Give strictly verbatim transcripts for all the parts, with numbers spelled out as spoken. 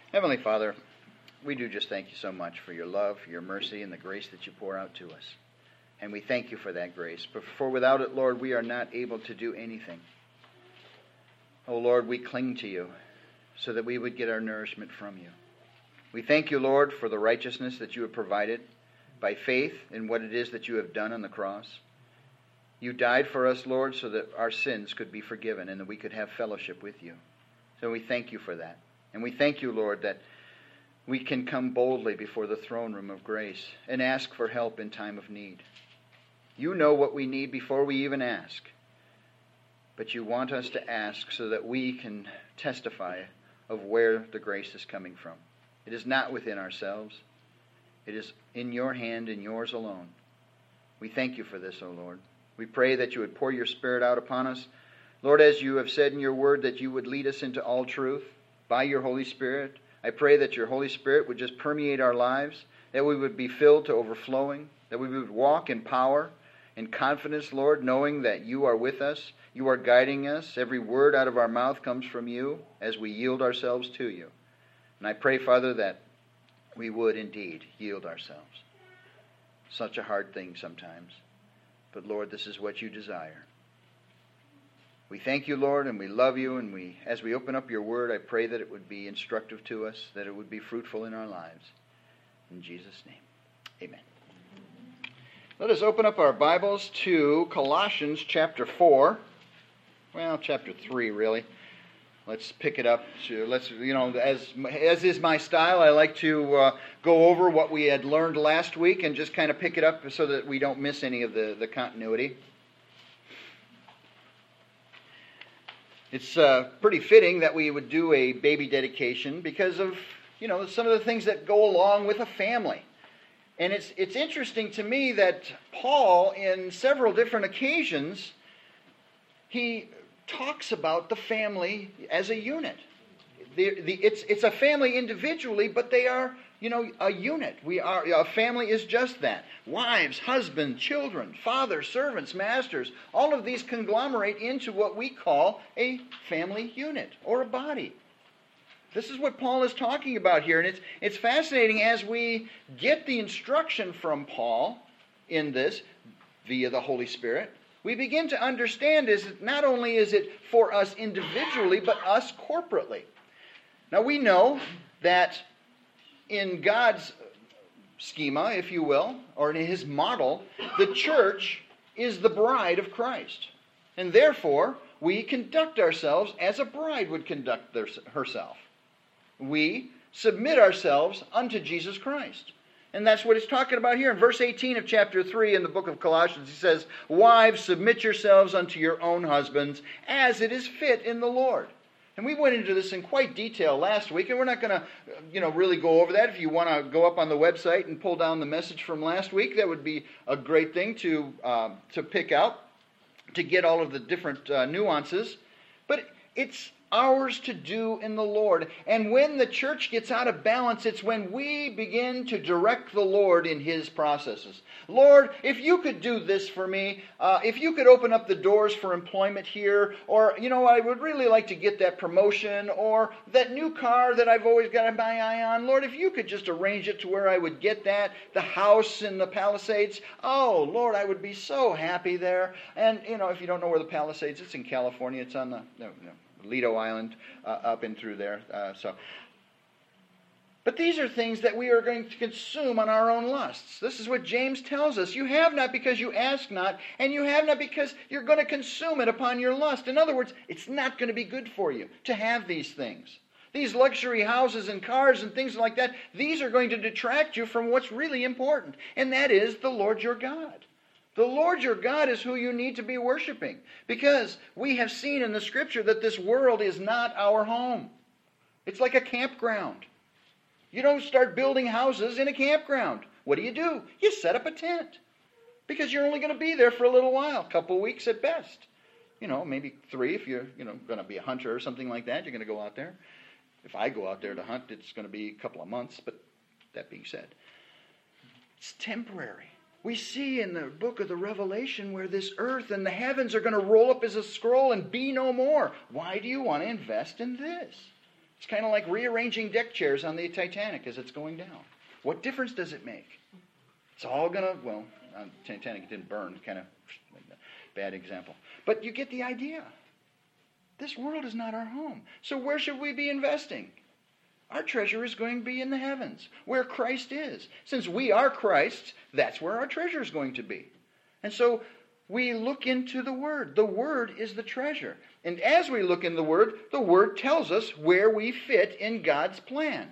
Heavenly Father, we do just thank you so much for your love, your mercy, and the grace that you pour out to us. And we thank you for that grace. But for without it, Lord, we are not able to do anything. Oh, Lord, we cling to you so that we would get our nourishment from you. We thank you, Lord, for the righteousness that you have provided by faith in what it is that you have done on the cross. You died for us, Lord, so that our sins could be forgiven and that we could have fellowship with you. So we thank you for that. And we thank you, Lord, that we can come boldly before the throne room of grace and ask for help in time of need. You know what we need before we even ask. But you want us to ask so that we can testify of where the grace is coming from. It is not within ourselves. It is in your hand and yours alone. We thank you for this, O Lord. We pray that you would pour your Spirit out upon us. Lord, as you have said in your word, that you would lead us into all truth by your Holy Spirit. I pray that your Holy Spirit would just permeate our lives, that we would be filled to overflowing, that we would walk in power, in confidence, Lord, knowing that you are with us, you are guiding us. Every word out of our mouth comes from you as we yield ourselves to you. And I pray, Father, that we would indeed yield ourselves. Such a hard thing sometimes. But Lord, this is what you desire. We thank you, Lord, and we love you, and we, as we open up your word, I pray that it would be instructive to us, that it would be fruitful in our lives. In Jesus' name, amen. Let us open up our Bibles to Colossians chapter four. Well, chapter three, really. Let's pick it up. To, let's, you know, as as is my style, I like to uh, go over what we had learned last week and just kind of pick it up so that we don't miss any of the, the continuity. It's uh, pretty fitting that we would do a baby dedication because of, you know, some of the things that go along with a family. And it's it's interesting to me that Paul, in several different occasions, he talks about the family as a unit. The, the, it's it's a family individually, but they are, you know, a unit. We are a family is just that. Wives, husbands, children, fathers, servants, masters, all of these conglomerate into what we call a family unit or a body. This is what Paul is talking about here, and it's it's fascinating as we get the instruction from Paul in this via the Holy Spirit. We begin to understand is that not only is it for us individually, but us corporately. Now we know that in God's schema, if you will, or in His model, the church is the bride of Christ. And therefore, we conduct ourselves as a bride would conduct their, herself. We submit ourselves unto Jesus Christ. And that's what he's talking about here. In verse eighteen of chapter three in the book of Colossians, he says, "Wives, submit yourselves unto your own husbands, as it is fit in the Lord." And we went into this in quite detail last week, and we're not going to, you know, really go over that. If you want to go up on the website and pull down the message from last week, that would be a great thing to uh, to pick out, to get all of the different uh, nuances. But it's ours to do in the Lord. And when the church gets out of balance, it's when we begin to direct the Lord in His processes. Lord, if you could do this for me, uh, if you could open up the doors for employment here, or, you know, I would really like to get that promotion, or that new car that I've always got my eye on. Lord, if you could just arrange it to where I would get that, the house in the Palisades, oh, Lord, I would be so happy there. And, you know, if you don't know where the Palisades, it's in California. It's on the, no, no. Lido Island, uh, up and through there. Uh, so, but these are things that we are going to consume on our own lusts. This is what James tells us. You have not because you ask not, and you have not because you're going to consume it upon your lust. In other words, it's not going to be good for you to have these things. These luxury houses and cars and things like that, these are going to detract you from what's really important, and that is the Lord your God. The Lord your God is who you need to be worshiping, because we have seen in the Scripture that this world is not our home. It's like a campground. You don't start building houses in a campground. What do you do? You set up a tent, because you're only going to be there for a little while, a couple of weeks at best. You know, maybe three if you're you know going to be a hunter or something like that. You're going to go out there. If I go out there to hunt, it's going to be a couple of months, but that being said, it's temporary. We see in the book of the Revelation where this earth and the heavens are going to roll up as a scroll and be no more. Why do you want to invest in this? It's kind of like rearranging deck chairs on the Titanic as it's going down. What difference does it make? It's all going to, well, on Titanic it didn't burn, kind of bad example. But you get the idea. This world is not our home. So where should we be investing? Our treasure is going to be in the heavens, where Christ is. Since we are Christ, that's where our treasure is going to be. And so we look into the Word. The Word is the treasure. And as we look in the Word, the Word tells us where we fit in God's plan.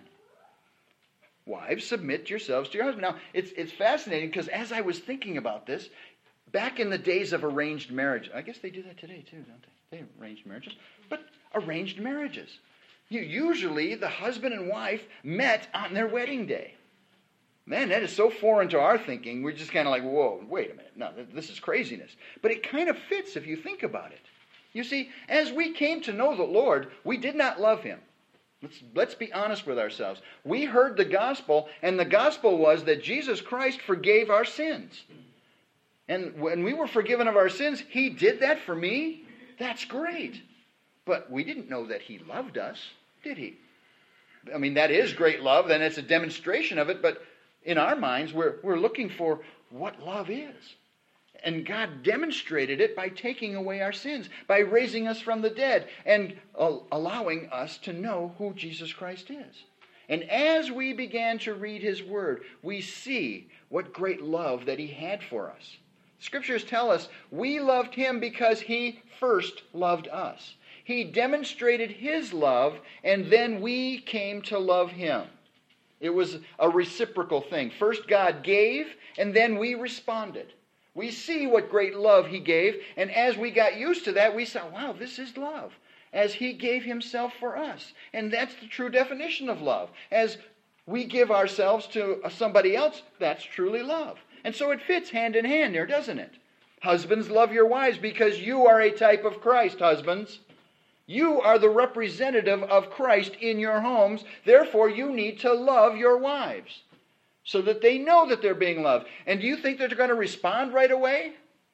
Wives, submit yourselves to your husband. Now, it's, it's fascinating because as I was thinking about this, back in the days of arranged marriage, I guess they do that today too, don't they? They have arranged marriages. But arranged marriages. You, usually the husband and wife met on their wedding day. Man, that is so foreign to our thinking. We're just kind of like, whoa, wait a minute. No, this is craziness. But it kind of fits if you think about it. You see, as we came to know the Lord, we did not love Him. Let's, let's be honest with ourselves. We heard the gospel, and the gospel was that Jesus Christ forgave our sins. And when we were forgiven of our sins, He did that for me. That's great. But we didn't know that He loved us, did He? I mean, that is great love, and it's a demonstration of it, but in our minds, we're, we're looking for what love is. And God demonstrated it by taking away our sins, by raising us from the dead, and uh, allowing us to know who Jesus Christ is. And as we began to read His Word, we see what great love that He had for us. Scriptures tell us we loved Him because He first loved us. He demonstrated His love, and then we came to love Him. It was a reciprocal thing. First God gave, and then we responded. We see what great love He gave, and as we got used to that, we saw, wow, this is love. As He gave Himself for us. And that's the true definition of love. As we give ourselves to somebody else, that's truly love. And so it fits hand in hand there, doesn't it? Husbands, love your wives because you are a type of Christ, husbands. You are the representative of Christ in your homes. Therefore, you need to love your wives so that they know that they're being loved. And do you think they're going to respond right away?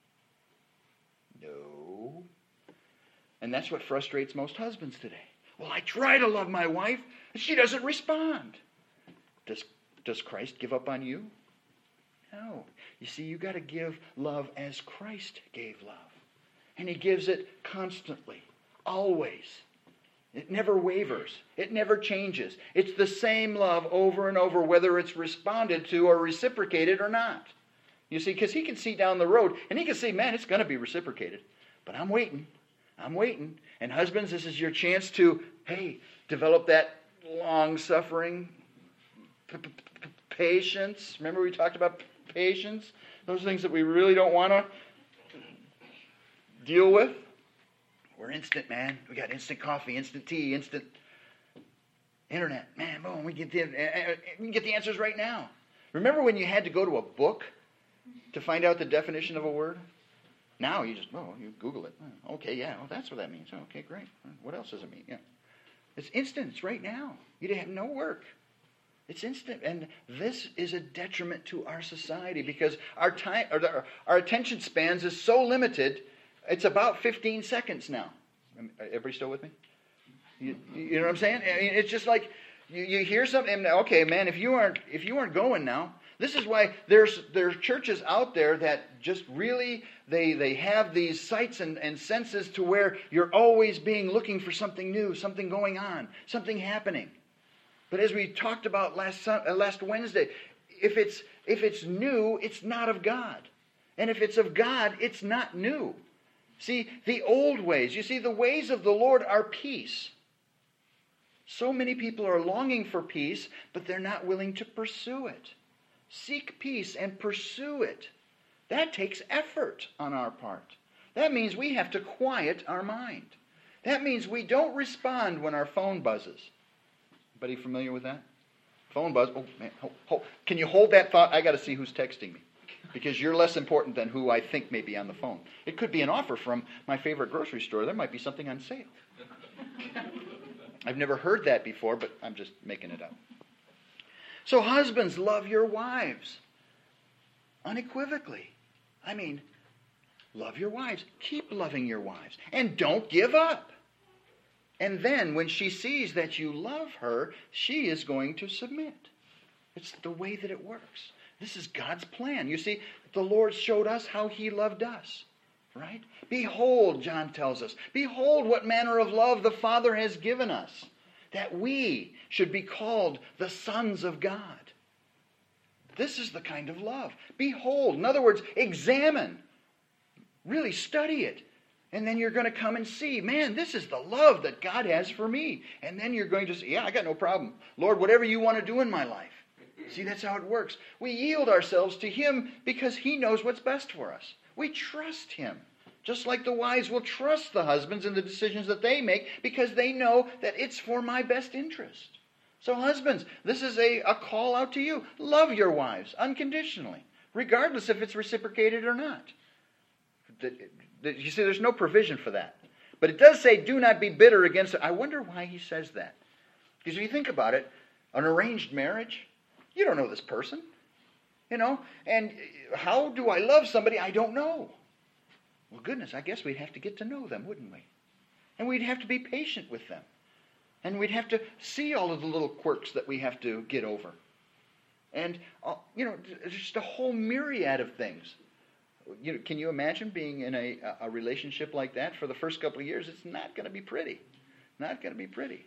No. And that's what frustrates most husbands today. Well, I try to love my wife, and she doesn't respond. Does, does Christ give up on you? No. You see, you've got to give love as Christ gave love. And He gives it constantly. Always. It never wavers. It never changes. It's the same love over and over, whether it's responded to or reciprocated or not. You see, because He can see down the road, and He can see, man, it's going to be reciprocated. But I'm waiting. I'm waiting. And husbands, this is your chance to, hey, develop that long-suffering p- p- p- patience. Remember we talked about patience? Those things that we really don't want to deal with. We're instant, man. We got instant coffee, instant tea, instant internet. Man, boom, we get the, we can get the answers right now. Remember when you had to go to a book to find out the definition of a word? Now you just, oh, you Google it. Okay, yeah, well, that's what that means. Okay, great. What else does it mean? Yeah, it's instant. It's right now. You have no work. It's instant, and this is a detriment to our society because our time, or the, our attention spans is so limited. It's about fifteen seconds now. Everybody still with me? You, you know what I'm saying? I mean, it's just like you, you hear something. And, okay, man, if you aren't if you aren't going now, this is why there's there's churches out there that just really they they have these sights and, and senses to where you're always being looking for something new, something going on, something happening. But as we talked about last uh, last Wednesday, if it's if it's new, it's not of God, and if it's of God, it's not new. See, the old ways, you see, the ways of the Lord are peace. So many people are longing for peace, but they're not willing to pursue it. Seek peace and pursue it. That takes effort on our part. That means we have to quiet our mind. That means we don't respond when our phone buzzes. Anybody familiar with that? Phone buzz. Oh, man. Hold, hold. Can you hold that thought? I got to see who's texting me. Because you're less important than who I think may be on the phone. It could be an offer from my favorite grocery store. There might be something on sale. I've never heard that before, but I'm just making it up. So husbands, love your wives. Unequivocally. I mean, love your wives. Keep loving your wives. And don't give up. And then when she sees that you love her, she is going to submit. It's the way that it works. This is God's plan. You see, the Lord showed us how he loved us. Right? Behold, John tells us, behold what manner of love the Father has given us, that we should be called the sons of God. This is the kind of love. Behold, in other words, examine. Really study it. And then you're going to come and see, man, this is the love that God has for me. And then you're going to say, yeah, I got no problem. Lord, whatever you want to do in my life. See, that's how it works. We yield ourselves to him because he knows what's best for us. We trust him. Just like the wives will trust the husbands in the decisions that they make because they know that it's for my best interest. So husbands, this is a, a call out to you. Love your wives unconditionally, regardless if it's reciprocated or not. You see, there's no provision for that. But it does say, do not be bitter against it. I wonder why he says that. Because if you think about it, an arranged marriage, you don't know this person. You know, and how do I love somebody I don't know? Well, goodness, I guess we'd have to get to know them, wouldn't we? And we'd have to be patient with them. And we'd have to see all of the little quirks that we have to get over. And, uh, you know, just a whole myriad of things. You know, can you imagine being in a, a relationship like that for the first couple of years? It's not going to be pretty. Not going to be pretty.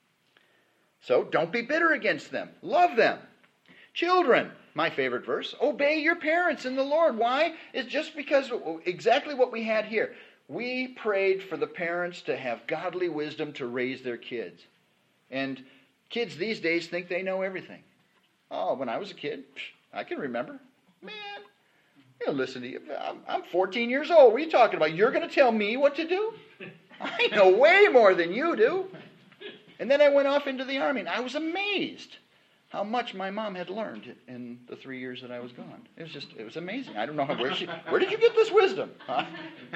So don't be bitter against them. Love them. Children, my favorite verse, obey your parents in the Lord. Why? It's just because exactly what we had here. We prayed for the parents to have godly wisdom to raise their kids. And kids these days think they know everything. Oh, when I was a kid, I can remember. Man, you know, listen to you. I'm, I'm fourteen years old. What are you talking about? You're going to tell me what to do? I know way more than you do. And then I went off into the Army, and I was amazed how much my mom had learned in the three years that I was gone. It was just, it was amazing. I don't know how, where she, where did you get this wisdom? Huh?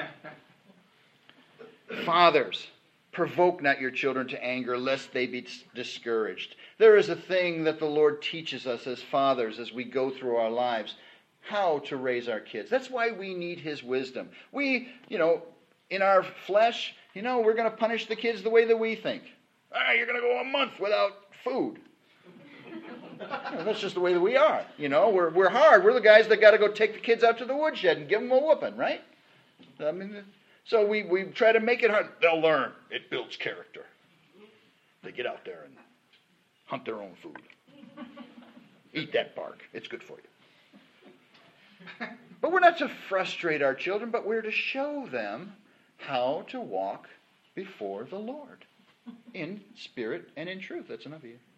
Fathers, provoke not your children to anger, lest they be discouraged. There is a thing that the Lord teaches us as fathers as we go through our lives, how to raise our kids. That's why we need his wisdom. We, you know, in our flesh, you know, we're going to punish the kids the way that we think. Ah, you're going to go a month without food. You know, that's just the way that we are. You know, we're we're hard. We're the guys that got to go take the kids out to the woodshed and give them a whooping, right? I mean, so we, we try to make it hard. They'll learn. It builds character. They get out there and hunt their own food. Eat that bark. It's good for you. But we're not to frustrate our children, but we're to show them how to walk before the Lord in spirit and in truth. That's enough of you.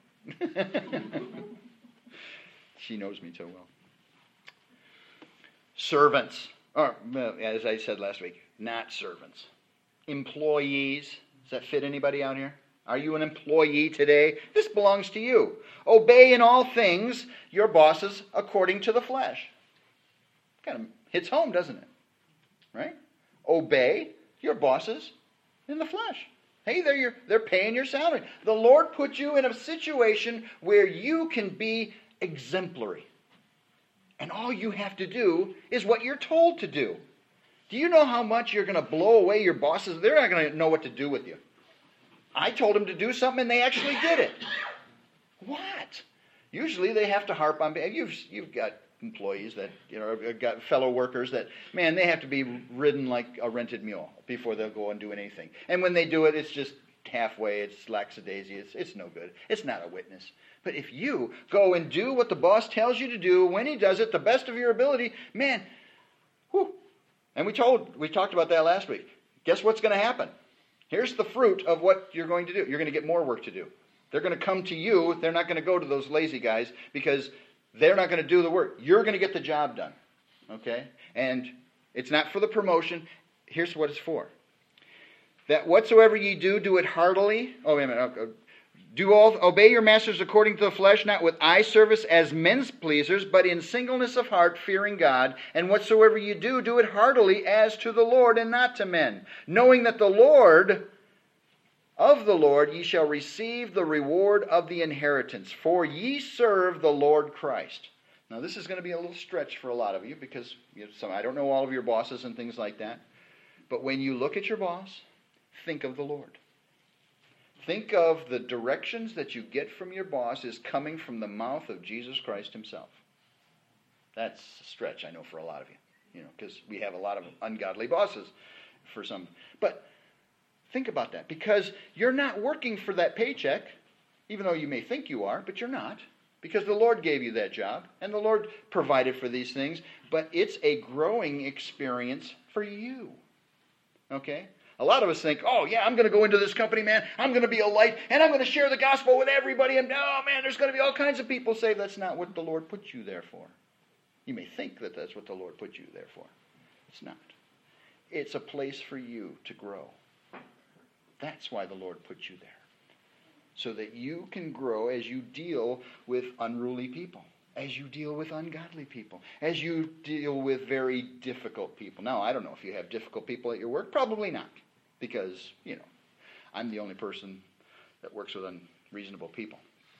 She knows me so well. Servants, or as I said last week, not servants. Employees. Does that fit anybody out here? Are you an employee today? This belongs to you. Obey in all things your bosses according to the flesh. Kind of hits home, doesn't it? Right? Obey your bosses in the flesh. Hey, they're, your, they're paying your salary. The Lord put you in a situation where you can be exemplary. And all you have to do is what you're told to do. Do you know how much you're going to blow away your bosses? They're not going to know what to do with you. I told them to do something and they actually did it. What? Usually they have to harp on, you've, you've got employees that, you know, got fellow workers that, man, they have to be ridden like a rented mule before they'll go and do anything. And when they do it, it's just halfway, it's lackadaisy, it's, it's no good. It's not a witness. But if you go and do what the boss tells you to do, when he does it, the best of your ability, man, whew. And we told, we talked about that last week. Guess what's going to happen? Here's the fruit of what you're going to do. You're going to get more work to do. They're going to come to you. They're not going to go to those lazy guys because they're not going to do the work. You're going to get the job done. Okay? And it's not for the promotion. Here's what it's for. That whatsoever ye do, do it heartily. Oh, wait a minute. Okay. Do all, obey your masters according to the flesh, not with eye service as men's pleasers, but in singleness of heart, fearing God. And whatsoever you do, do it heartily as to the Lord and not to men, knowing that the Lord, of the Lord, ye shall receive the reward of the inheritance, for ye serve the Lord Christ. Now, this is going to be a little stretch for a lot of you, because you know, some, I don't know all of your bosses and things like that. But when you look at your boss, think of the Lord. think of the directions that you get from your boss is coming from the mouth of Jesus Christ himself. That's a stretch, I know, for a lot of you, you know, because we have a lot of ungodly bosses for some. But think about that, because you're not working for that paycheck, even though you may think you are, but you're not, because the Lord gave you that job, and the Lord provided for these things, but it's a growing experience for you, okay? A lot of us think, oh, yeah, I'm going to go into this company, man. I'm going to be a light, and I'm going to share the gospel with everybody. And, oh, man, there's going to be all kinds of people saved. That's not what the Lord put you there for. You may think that that's what the Lord put you there for. It's not. It's a place for you to grow. That's why the Lord put you there, so that you can grow as you deal with unruly people, as you deal with ungodly people, as you deal with very difficult people. Now, I don't know if you have difficult people at your work. Probably not. Because, you know, I'm the only person that works with unreasonable people.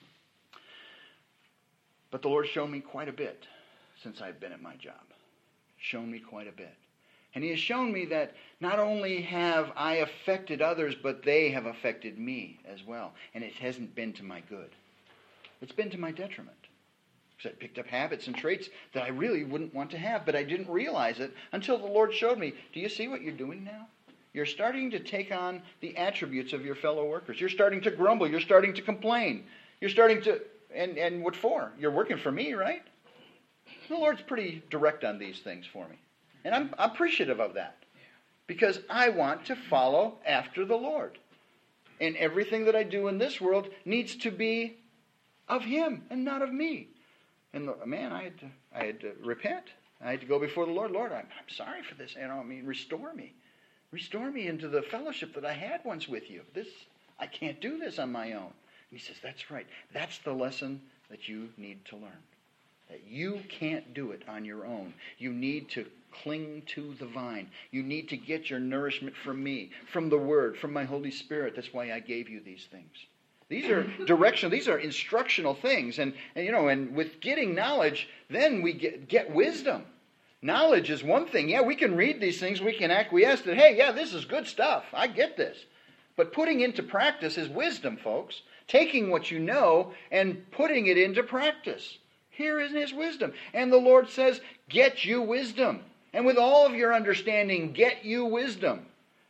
But the Lord's shown me quite a bit since I've been at my job. Shown me quite a bit. And He has shown me that not only have I affected others, but they have affected me as well. And it hasn't been to my good. It's been to my detriment. Because I picked up habits and traits that I really wouldn't want to have, but I didn't realize it until the Lord showed me. Do you see what you're doing now? You're starting to take on the attributes of your fellow workers. You're starting to grumble. You're starting to complain. You're starting to, and, and what for? You're working for me, right? The Lord's pretty direct on these things for me. And I'm appreciative of that. Because I want to follow after the Lord. And everything that I do in this world needs to be of Him and not of me. And man, I had to, I had to repent. I had to go before the Lord. Lord, I'm, I'm sorry for this. You know, I mean, restore me. Restore me into the fellowship that I had once with you. This, I can't do this on my own. And He says, that's right. That's the lesson that you need to learn. That you can't do it on your own. You need to cling to the vine. You need to get your nourishment from me, from the Word, from my Holy Spirit. That's why I gave you these things. These are directional, these are instructional things. And, and you know, and with getting knowledge, then we get, get wisdom. Knowledge is one thing. Yeah, we can read these things. We can acquiesce that, hey, yeah, this is good stuff. I get this. But putting into practice is wisdom, folks. Taking what you know and putting it into practice. Here is His wisdom. And the Lord says, get you wisdom. And with all of your understanding, get you wisdom.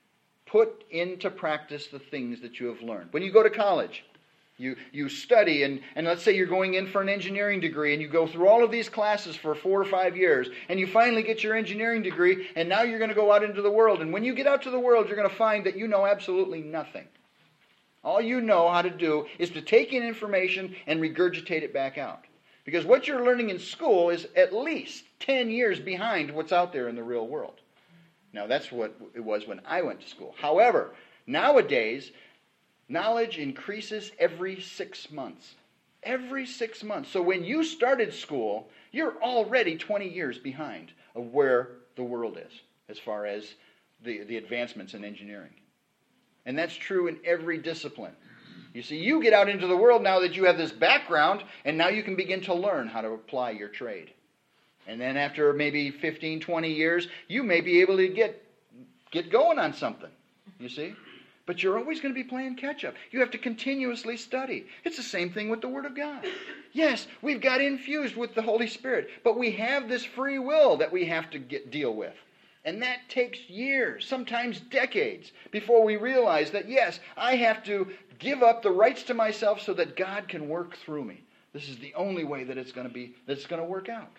Put into practice the things that you have learned. When you go to college, You you study, and, and let's say you're going in for an engineering degree, and you go through all of these classes for four or five years, and you finally get your engineering degree, and now you're going to go out into the world. And when you get out to the world, you're going to find that you know absolutely nothing. All you know how to do is to take in information and regurgitate it back out. Because what you're learning in school is at least ten years behind what's out there in the real world. Now, that's what it was when I went to school. However, nowadays, knowledge increases every six months. Every six months. So when you started school, you're already twenty years behind of where the world is as far as the, the advancements in engineering. And that's true in every discipline. You see, you get out into the world now that you have this background, and now you can begin to learn how to apply your trade. And then after maybe fifteen, twenty years, you may be able to get, get going on something. You see? But you're always going to be playing catch-up. You have to continuously study. It's the same thing with the Word of God. Yes, we've got infused with the Holy Spirit, but we have this free will that we have to get, deal with. And that takes years, sometimes decades, before we realize that, yes, I have to give up the rights to myself so that God can work through me. This is the only way that it's going to be, that it's going to work out.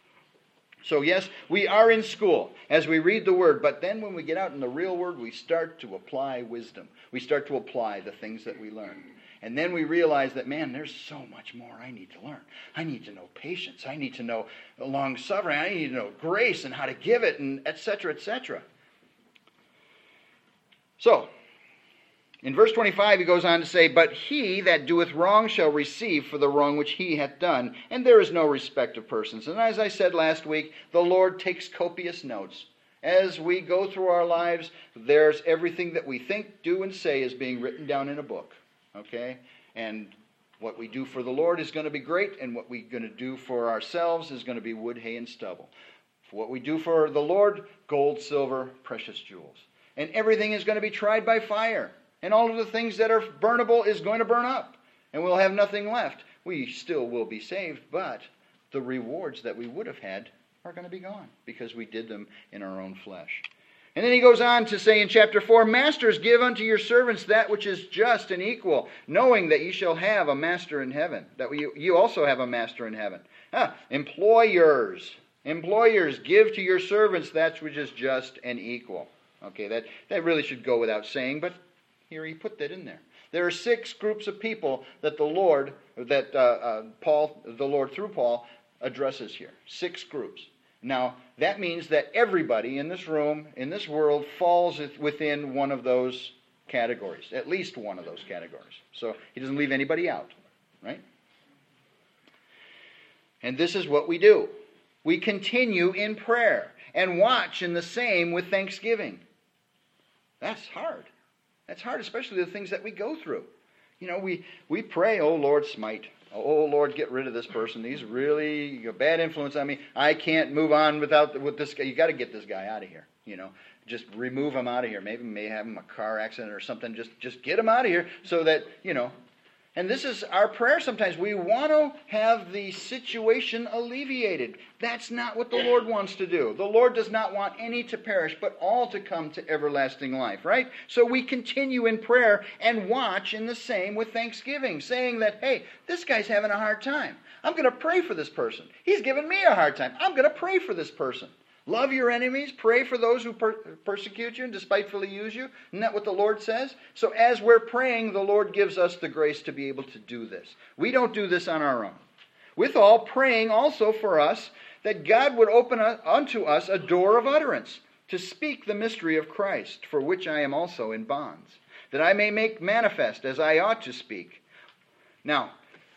So yes, we are in school as we read the Word, but then when we get out in the real world, we start to apply wisdom. We start to apply the things that we learn. And then we realize that, man, there's so much more I need to learn. I need to know patience. I need to know long-suffering. I need to know grace and how to give it, and et cetera, et cetera. So, in verse twenty-five, he goes on to say, but he that doeth wrong shall receive for the wrong which he hath done, and there is no respect of persons. And as I said last week, the Lord takes copious notes. As we go through our lives, there's everything that we think, do, and say is being written down in a book. Okay? And what we do for the Lord is going to be great, and what we're going to do for ourselves is going to be wood, hay, and stubble. For what we do for the Lord, gold, silver, precious jewels. And everything is going to be tried by fire. and all of the things that are burnable is going to burn up, and we'll have nothing left. We still will be saved, but the rewards that we would have had are going to be gone because we did them in our own flesh. And then he goes on to say in chapter four, Masters, give unto your servants that which is just and equal, knowing that ye shall have a master in heaven, that we, you also have a master in heaven. Ah, employers, employers, give to your servants that which is just and equal. Okay, that, that really should go without saying, but here he put that in there. There are six groups of people that the Lord, that uh, uh, Paul, the Lord through Paul, addresses here. Six groups. Now, that means that everybody in this room, in this world, falls within one of those categories. At least one of those categories. So he doesn't leave anybody out. Right? And this is what we do. We continue in prayer and watch in the same with thanksgiving. That's hard. That's hard, especially the things that we go through. You know, we, we pray, oh Lord, smite. Oh Lord, get rid of this person. He's really a bad influence on me. I can't move on without with this guy. You got to get this guy out of here. You know, just remove him out of here. Maybe may have him a car accident or something. Just just get him out of here so that, you know. And this is our prayer sometimes. We want to have the situation alleviated. That's not what the Lord wants to do. The Lord does not want any to perish, but all to come to everlasting life, right? So we continue in prayer and watch in the same with thanksgiving, saying that, hey, this guy's having a hard time. I'm going to pray for this person. He's giving me a hard time. I'm going to pray for this person. Love your enemies. Pray for those who per- persecute you and despitefully use you. Isn't that what the Lord says? So as we're praying, the Lord gives us the grace to be able to do this. We don't do this on our own. Withal, praying also for us that God would open unto us a door of utterance to speak the mystery of Christ, for which I am also in bonds, that I may make manifest as I ought to speak. Now,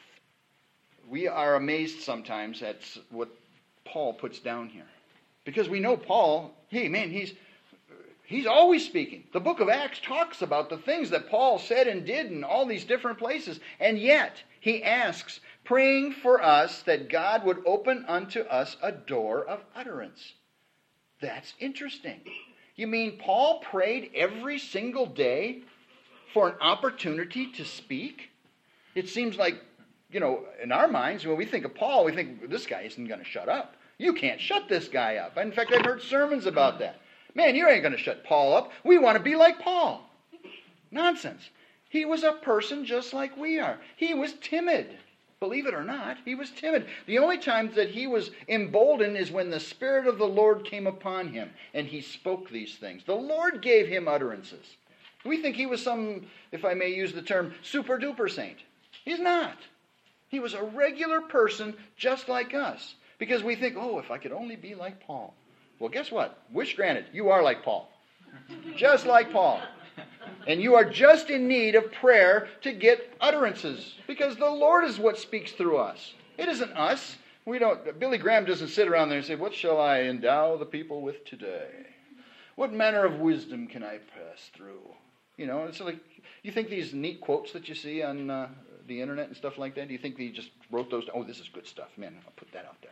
we are amazed sometimes at what Paul puts down here. Because we know Paul, hey man, he's he's always speaking. The book of Acts talks about the things that Paul said and did in all these different places. And yet, he asks, praying for us that God would open unto us a door of utterance. That's interesting. You mean Paul prayed every single day for an opportunity to speak? It seems like, you know, in our minds, when we think of Paul, we think, this guy isn't going to shut up. You can't shut this guy up. In fact, I've heard sermons about that. Man, you ain't going to shut Paul up. We want to be like Paul. Nonsense. He was a person just like we are. He was timid. Believe it or not, he was timid. The only time that he was emboldened is when the Spirit of the Lord came upon him and he spoke these things. The Lord gave him utterances. We think he was some, if I may use the term, super-duper saint. He's not. He was a regular person just like us. Because we think, oh, if I could only be like Paul. Well, guess what? Wish granted, you are like Paul. Just like Paul. And you are just in need of prayer to get utterances. Because the Lord is what speaks through us. It isn't us. We don't. Billy Graham doesn't sit around there and say, what shall I endow the people with today? What manner of wisdom can I pass through? You know, it's like, you think these neat quotes that you see on uh, the internet and stuff like that, do you think he just wrote those down? Oh, this is good stuff. Man, I'll put that out there.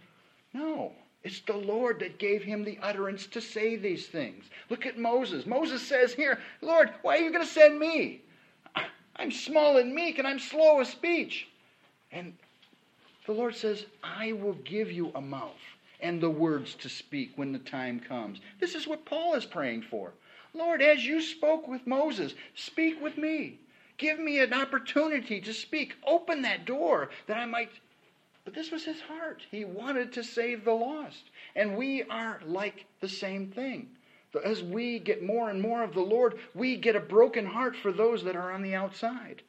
No, it's the Lord that gave him the utterance to say these things. Look at Moses. Moses says here, Lord, why are you going to send me? I'm small and meek and I'm slow of speech. And the Lord says, I will give you a mouth and the words to speak when the time comes. This is what Paul is praying for. Lord, as you spoke with Moses, speak with me. Give me an opportunity to speak. Open that door that I might... But this was his heart. He wanted to save the lost. And we are like the same thing. As we get more and more of the Lord, we get a broken heart for those that are on the outside.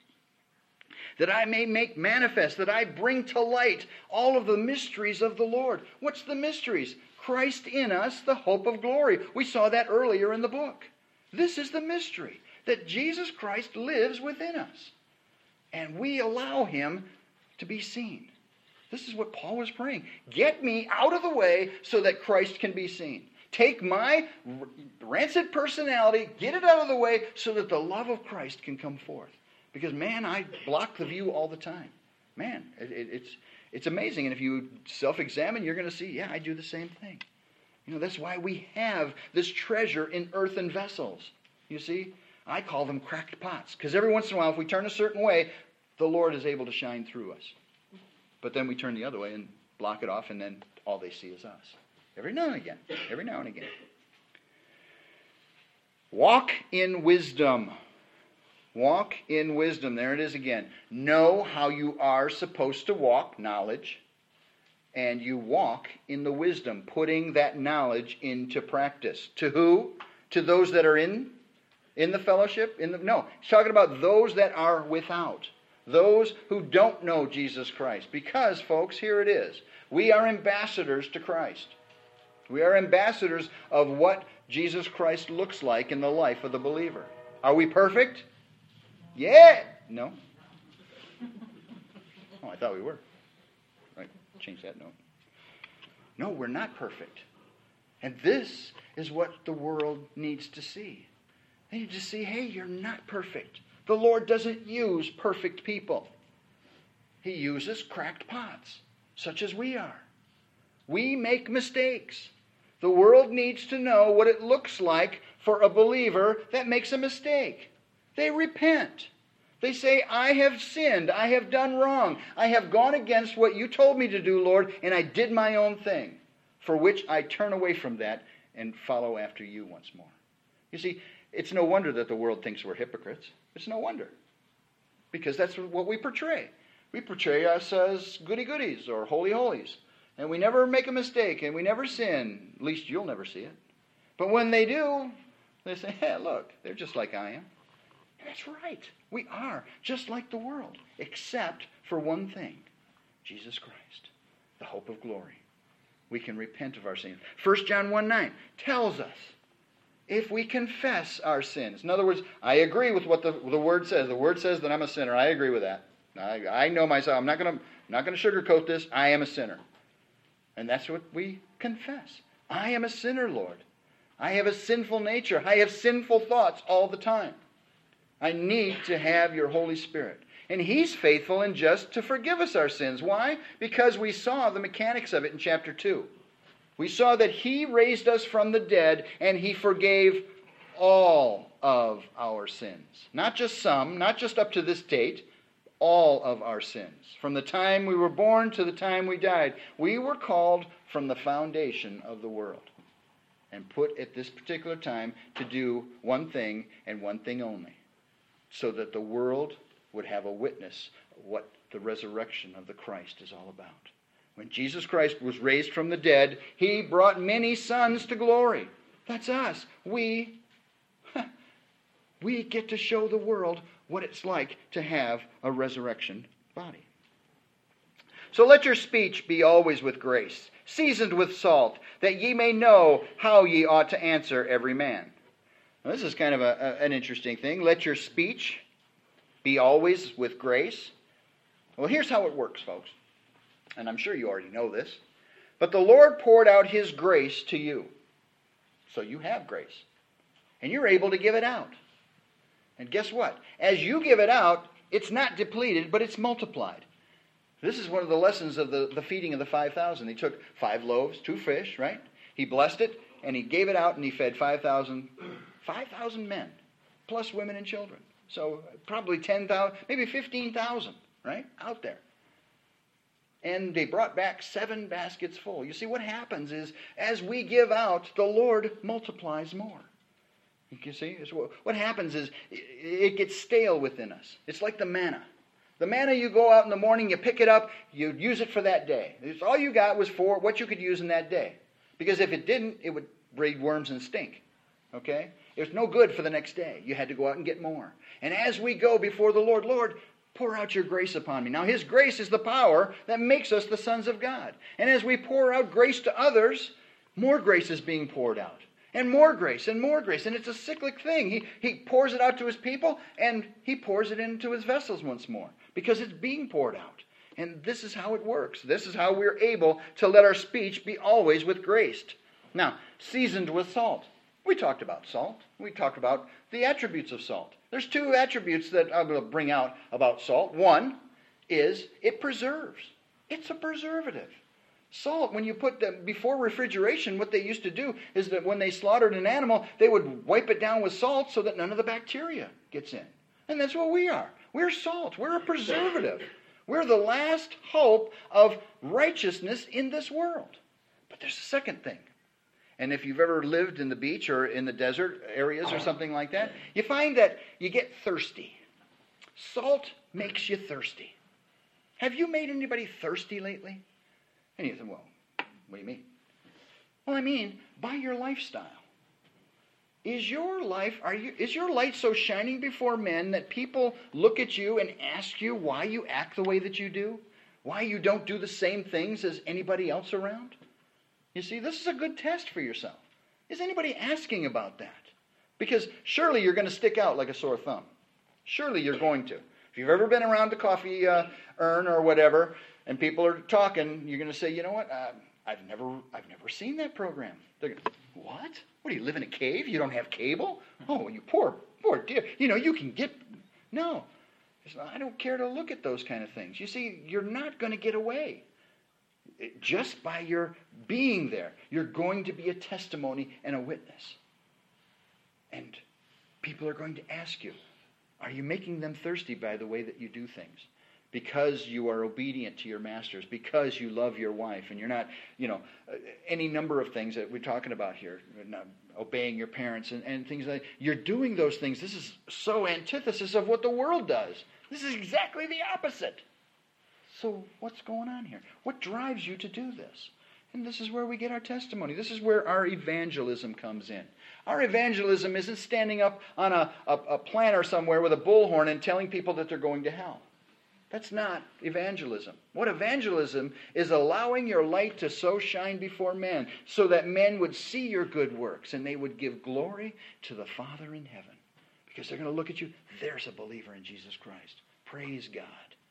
That I may make manifest, that I bring to light all of the mysteries of the Lord. What's the mysteries? Christ in us, the hope of glory. We saw that earlier in the book. This is the mystery, that Jesus Christ lives within us. And we allow him to be seen. This is what Paul was praying. Get me out of the way so that Christ can be seen. Take my rancid personality, get it out of the way so that the love of Christ can come forth. Because, man, I block the view all the time. Man, it, it, it's it's amazing. And if you self-examine, you're going to see, yeah, I do the same thing. You know, that's why we have this treasure in earthen vessels. You see, I call them cracked pots, because every once in a while, if we turn a certain way, the Lord is able to shine through us. But then we turn the other way and block it off, and then all they see is us. Every now and again. Every now and again. Walk in wisdom. Walk in wisdom. There it is again. Know how you are supposed to walk, knowledge, and you walk in the wisdom, putting that knowledge into practice. To who? To those that are in, in the fellowship? In the, no, he's talking about those that are without. Those who don't know Jesus Christ. Because, folks, here it is. We are ambassadors to Christ. We are ambassadors of what Jesus Christ looks like in the life of the believer. Are we perfect? Yeah. No. Oh, I thought we were. Right. Change that note. No, we're not perfect. And this is what the world needs to see. They need to see, hey, you're not perfect. The Lord doesn't use perfect people. He uses cracked pots, such as we are. We make mistakes. The world needs to know what it looks like for a believer that makes a mistake. They repent. They say, I have sinned. I have done wrong. I have gone against what you told me to do, Lord, and I did my own thing, for which I turn away from that and follow after you once more. You see, it's no wonder that the world thinks we're hypocrites. It's no wonder. Because that's what we portray. We portray us as goody-goodies or holy-holies. And we never make a mistake and we never sin. At least you'll never see it. But when they do, they say, hey, look, they're just like I am. And that's right. We are just like the world. Except for one thing. Jesus Christ. The hope of glory. We can repent of our sins. First John one nine tells us, if we confess our sins. In other words, I agree with what the, the Word says. The Word says that I'm a sinner. I agree with that. I, I know myself. I'm not going to not going to sugarcoat this. I am a sinner. And that's what we confess. I am a sinner, Lord. I have a sinful nature. I have sinful thoughts all the time. I need to have your Holy Spirit. And He's faithful and just to forgive us our sins. Why? Because we saw the mechanics of it in chapter two. We saw that He raised us from the dead and He forgave all of our sins. Not just some, not just up to this date, all of our sins. From the time we were born to the time we died. We were called from the foundation of the world and put at this particular time to do one thing and one thing only. So that the world would have a witness of what the resurrection of the Christ is all about. When Jesus Christ was raised from the dead, He brought many sons to glory. That's us. We, we get to show the world what it's like to have a resurrection body. So let your speech be always with grace, seasoned with salt, that ye may know how ye ought to answer every man. Now, this is kind of a, a, an interesting thing. Let your speech be always with grace. Well, here's how it works, folks. And I'm sure you already know this. But the Lord poured out His grace to you. So you have grace. And you're able to give it out. And guess what? As you give it out, it's not depleted, but it's multiplied. This is one of the lessons of the, the feeding of the five thousand. He took five loaves, two fish, right? He blessed it, and He gave it out, and He fed five thousand, five thousand men, plus women and children. So probably ten thousand, maybe fifteen thousand, right, out there. And they brought back seven baskets full. You see, what happens is, as we give out, the Lord multiplies more. You see, what happens is, it gets stale within us. It's like the manna. The manna, you go out in the morning, you pick it up, you use it for that day. It's all you got was for what you could use in that day. Because if it didn't, it would breed worms and stink. Okay? It was no good for the next day. You had to go out and get more. And as we go before the Lord, Lord, pour out your grace upon me. Now, His grace is the power that makes us the sons of God. And as we pour out grace to others, more grace is being poured out. And more grace, and more grace. And it's a cyclic thing. He, he pours it out to His people, and He pours it into His vessels once more. Because it's being poured out. And this is how it works. This is how we're able to let our speech be always with grace. Now, seasoned with salt. We talked about salt. We talked about the attributes of salt. There's two attributes that I'm going to bring out about salt. One is it preserves. It's a preservative. Salt, when you put them, before refrigeration, what they used to do is that when they slaughtered an animal, they would wipe it down with salt so that none of the bacteria gets in. And that's what we are. We're salt. We're a preservative. We're the last hope of righteousness in this world. But there's a second thing. And if you've ever lived in the beach or in the desert areas or something like that, you find that you get thirsty. Salt makes you thirsty. Have you made anybody thirsty lately? And you think, well, what do you mean? Well, I mean, by your lifestyle. Is your life, are you, is your light so shining before men that people look at you and ask you why you act the way that you do? Why you don't do the same things as anybody else around? You see, this is a good test for yourself. Is anybody asking about that? Because surely you're going to stick out like a sore thumb. Surely you're going to. If you've ever been around the coffee uh, urn or whatever, and people are talking, you're going to say, you know what, uh, I've never I've never seen that program. They're going, what? What, do you live in a cave? You don't have cable? Oh, you poor, poor dear. You know, you can get... No. I don't care to look at those kind of things. You see, you're not going to get away. Just by your being there, you're going to be a testimony and a witness. And people are going to ask you, are you making them thirsty by the way that you do things? Because you are obedient to your masters, because you love your wife, and you're not, you know, any number of things that we're talking about here, not obeying your parents and, and things like that. You're doing those things. This is so antithesis of what the world does. This is exactly the opposite. So what's going on here? What drives you to do this? And this is where we get our testimony. This is where our evangelism comes in. Our evangelism isn't standing up on a, a, a planter somewhere with a bullhorn and telling people that they're going to hell. That's not evangelism. What evangelism is allowing your light to so shine before men so that men would see your good works and they would give glory to the Father in heaven. Because they're going to look at you, there's a believer in Jesus Christ. Praise God.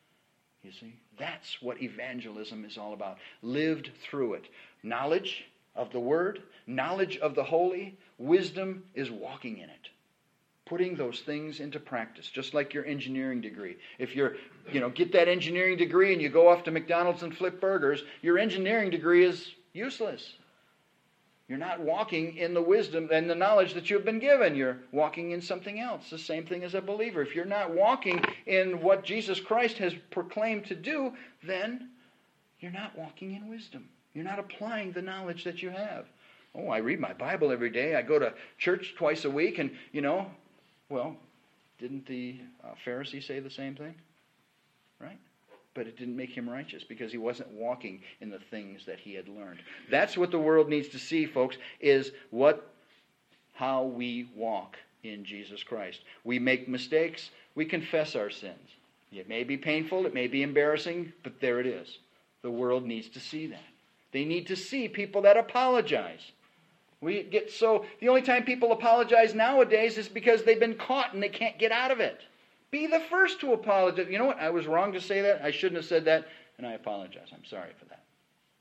You see, that's what evangelism is all about. Lived through it. Knowledge of the Word, knowledge of the holy, wisdom is walking in it. Putting those things into practice, just like your engineering degree. If you're, you know, get that engineering degree and you go off to McDonald's and flip burgers, your engineering degree is useless. You're not walking in the wisdom and the knowledge that you've been given. You're walking in something else. The same thing as a believer. If you're not walking in what Jesus Christ has proclaimed to do, then you're not walking in wisdom. You're not applying the knowledge that you have. Oh, I read my Bible every day. I go to church twice a week and, you know, well, didn't the uh, Pharisee say the same thing? Right? But it didn't make him righteous because he wasn't walking in the things that he had learned. That's what the world needs to see, folks, is what, how we walk in Jesus Christ. We make mistakes. We confess our sins. It may be painful. It may be embarrassing, but there it is. The world needs to see that. They need to see people that apologize. We get so, the only time people apologize nowadays is because they've been caught and they can't get out of it. Be the first to apologize. You know what? I was wrong to say that. I shouldn't have said that. And I apologize. I'm sorry for that.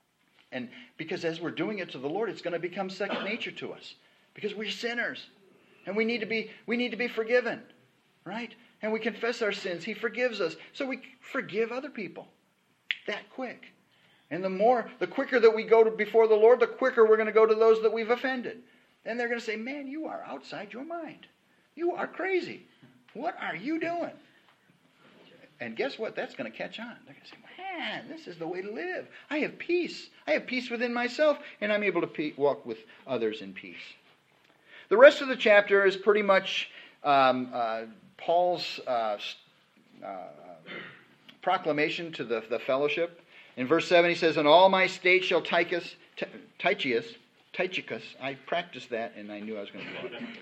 And because as we're doing it to the Lord, it's going to become second nature to us. Because we're sinners. And we need to be, we need to be forgiven. Right? And we confess our sins. He forgives us. So we forgive other people. That quick. And the more, the quicker that we go to before the Lord, the quicker we're going to go to those that we've offended. And they're going to say, man, you are outside your mind. You are crazy. What are you doing? And guess what? That's going to catch on. They're going to say, man, this is the way to live. I have peace. I have peace within myself, and I'm able to pe- walk with others in peace. The rest of the chapter is pretty much um, uh, Paul's uh, uh, proclamation to the, the fellowship. In verse seven, he says, "In all my state shall Tychus, Tychicus, Tychicus, I practiced that, and I knew I was going to do it.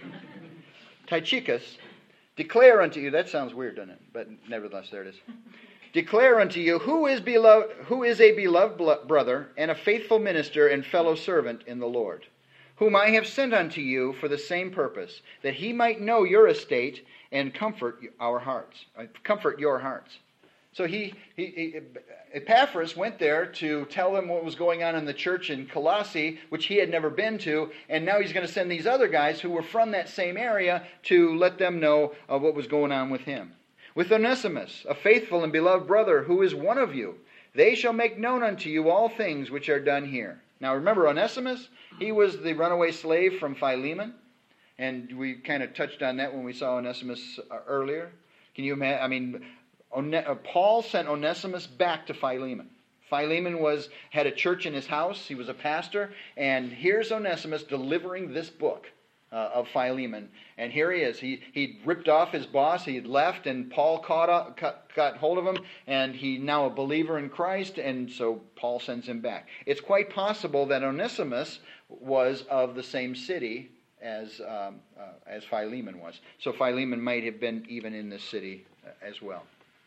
Tychicus, declare unto you," that sounds weird, doesn't it? But nevertheless, there it is. "Declare unto you who is beloved, who is a beloved brother and a faithful minister and fellow servant in the Lord, whom I have sent unto you for the same purpose, that he might know your estate and comfort our hearts, comfort your hearts." So he, he, he, Epaphras went there to tell them what was going on in the church in Colossae, which he had never been to, and now he's going to send these other guys who were from that same area to let them know of what was going on with him. "With Onesimus, a faithful and beloved brother, who is one of you, They shall make known unto you all things which are done here. Now remember, Onesimus, he was the runaway slave from Philemon. And we kind of touched on that when we saw Onesimus earlier. Can you imagine? I mean, Paul sent Onesimus back to Philemon. Philemon was had a church in his house. He was a pastor. And here's Onesimus delivering this book uh, of Philemon. And here he is. He he'd ripped off his boss. He had left, and Paul caught up, got, got hold of him. And he's now a believer in Christ. And so Paul sends him back. It's quite possible that Onesimus was of the same city as um, uh, as Philemon was. So Philemon might have been even in this city as well.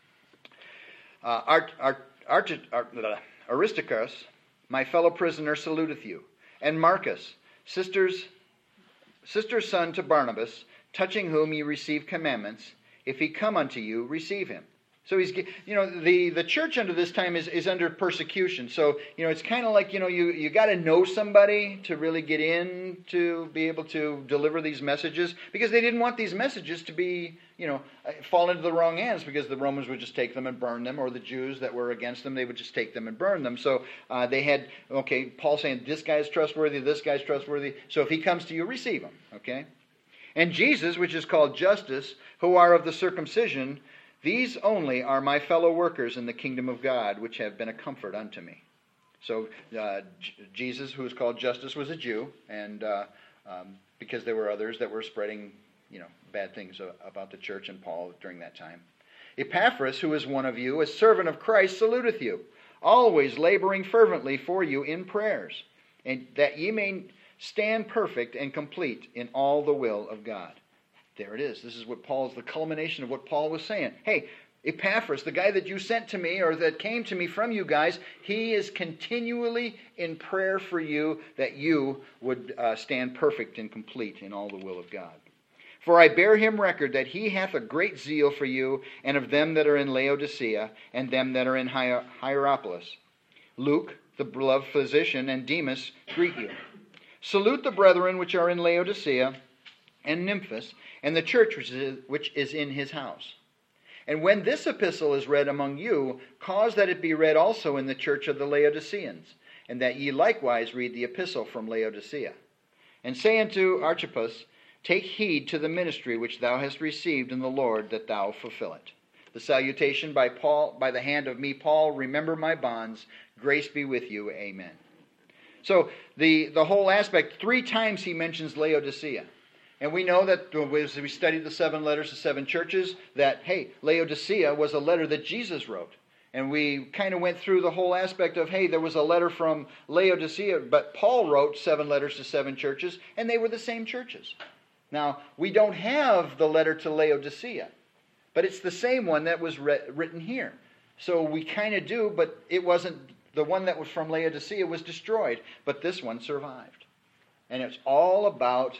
Uh, Art, Art, Art, Art, Aristarchus, my fellow prisoner, saluteth you, and Marcus, sister's, sister's son to Barnabas, touching whom ye receive commandments. If he come unto you, receive him. So he's, you know, the, the church under this time is, is under persecution. So, you know, it's kind of like, you know, you, you got to know somebody to really get in to be able to deliver these messages, because they didn't want these messages to be, you know, fall into the wrong hands, because the Romans would just take them and burn them, or the Jews that were against them, they would just take them and burn them. So uh, they had, okay, Paul saying, this guy's trustworthy, this guy's trustworthy. So if he comes to you, receive him, okay? And Jesus, which is called Justus, who are of the circumcision, these only are my fellow workers in the kingdom of God, which have been a comfort unto me. So uh, J- Jesus, who is called Justus, was a Jew, and uh, um, because there were others that were spreading, you know, bad things about the church and Paul during that time. Epaphras, who is one of you, a servant of Christ, saluteth you, always laboring fervently for you in prayers, and that ye may stand perfect and complete in all the will of God. There it is. This is what Paul's, the culmination of what Paul was saying. Hey, Epaphras, the guy that you sent to me, or that came to me from you guys, he is continually in prayer for you, that you would uh, stand perfect and complete in all the will of God. For I bear him record that he hath a great zeal for you, and of them that are in Laodicea, and them that are in Hier- Hierapolis. Luke, the beloved physician, and Demas greet you. Salute the brethren which are in Laodicea, and Nymphas, and the church which is, which is in his house. And when this epistle is read among you, cause that it be read also in the church of the Laodiceans, and that ye likewise read the epistle from Laodicea. And say unto Archippus, take heed to the ministry which thou hast received in the Lord, that thou fulfill it. The salutation by Paul, by the hand of me, Paul, remember my bonds. Grace be with you. Amen. So the, the whole aspect, three times he mentions Laodicea. And we know that as we studied the seven letters to seven churches, that, hey, Laodicea was a letter that Jesus wrote. And we kind of went through the whole aspect of, hey, there was a letter from Laodicea, but Paul wrote seven letters to seven churches, and they were the same churches. Now, we don't have the letter to Laodicea, but it's the same one that was re- written here. So we kind of do, but it wasn't, the one that was from Laodicea was destroyed, but this one survived. And it's all about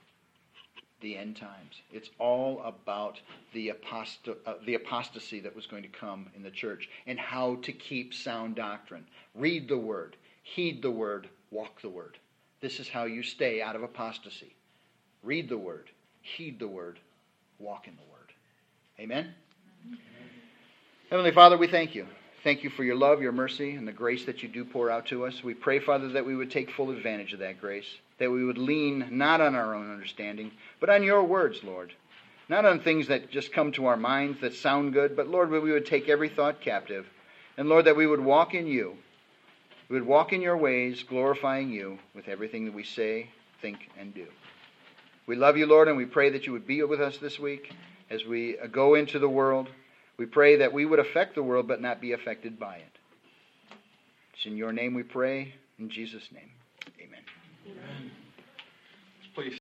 the end times. It's all about the, apost- uh, the apostasy that was going to come in the church, and how to keep sound doctrine. Read the Word, heed the Word, walk the Word. This is how you stay out of apostasy. Read the Word, heed the Word, walk in the Word. Amen? Amen. Heavenly Father, we thank you. Thank you for your love, your mercy, and the grace that you do pour out to us. We pray, Father, that we would take full advantage of that grace, that we would lean not on our own understanding, but on your words, Lord. Not on things that just come to our minds that sound good, but, Lord, we would take every thought captive. And, Lord, that we would walk in you. We would walk in your ways, glorifying you with everything that we say, think, and do. We love you, Lord, and we pray that you would be with us this week as we go into the world. We pray that we would affect the world, but not be affected by it. It's in your name we pray. In Jesus' name, amen. Amen. Please.